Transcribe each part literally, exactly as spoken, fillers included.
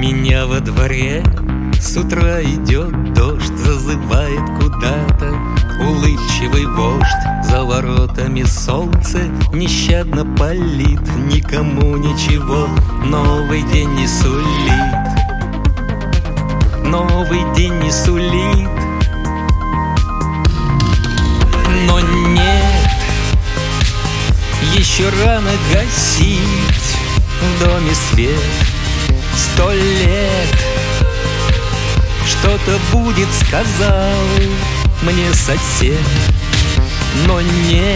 меня во дворе с утра идет дождь, зазывает куда-то улыбчивый вождь. За воротами солнце нещадно палит, никому ничего новый день не сулит. Новый день не сулит. Но нет, еще рано гасить в доме свет. Сто лет что-то будет, сказал мне сосед. Но нет,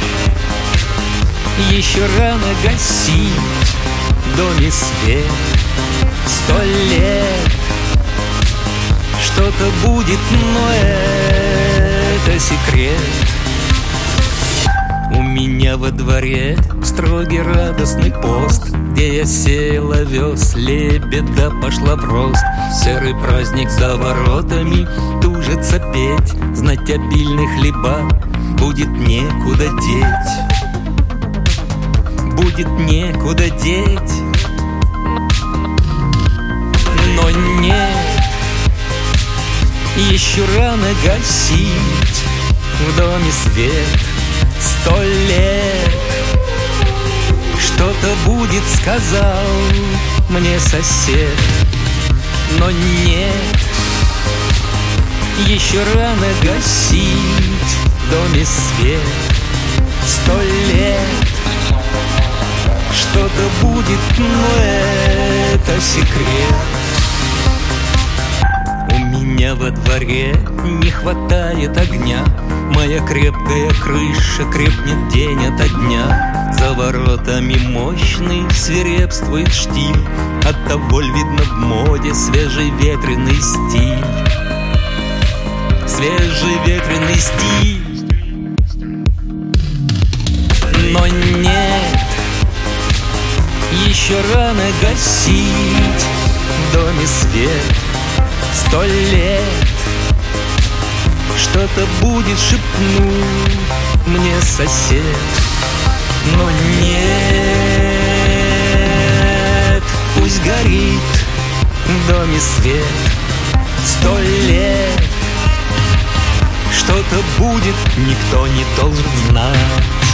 еще рано гасить в доме свет. Сто лет что-то будет, но это секрет. У меня во дворе строгий радостный пост, где я сеял овес, лебеда пошла в рост. Серый праздник за воротами тужится петь, знать обильный хлеба будет некуда деть. Будет некуда деть. Но нет, еще рано гасить в доме свет. Сто лет что-то будет, сказал мне сосед. Но нет, еще рано гасить в доме свет. Сто лет что-то будет, но это секрет. У меня во дворе не хватает огня, моя крепкая крыша крепнет день ото дня. За воротами мощный свирепствует штиль, оттого ль видно в моде свежий ветреный стиль. Свежий ветреный стиль. Но нет, еще рано гасить в доме свет. Сто лет что-то будет, шепнул мне сосед. Но нет, пусть горит в доме свет. Сто лет что-то будет, никто не должен знать.